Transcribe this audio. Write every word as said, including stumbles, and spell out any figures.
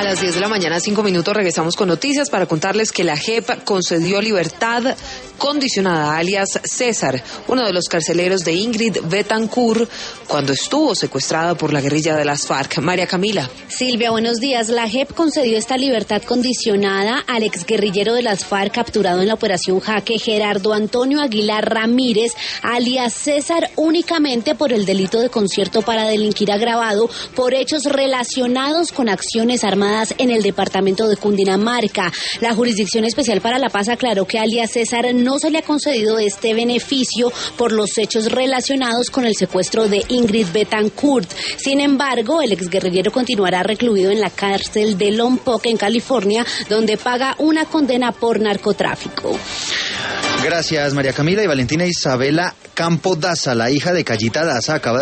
las diez de la mañana, cinco minutos, regresamos con noticias para contarles que la J E P concedió libertad condicionada a alias César, uno de los carceleros de Ingrid Betancourt, cuando estuvo secuestrada por la guerrilla de las FARC. María Camila. Silvia, buenos días. La J E P concedió esta libertad condicionada al exguerrillero de las FARC capturado en la Operación Jaque, Gerardo Antonio Aguilar Ramírez, alias César, únicamente por el delito de concierto para delinquir agravado por hechos relacionados con acciones armadas en el departamento de Cundinamarca. La Jurisdicción Especial para la Paz aclaró que alias César no se le ha concedido este beneficio por los hechos relacionados con el secuestro de Ingrid Betancourt. Sin embargo, el exguerrillero continuará recluido en la cárcel de Lompoc, en California, donde paga una condena por narcotráfico. Gracias, María Camila. Y Valentina Isabela Campo Daza, la hija de Callita Daza, acaba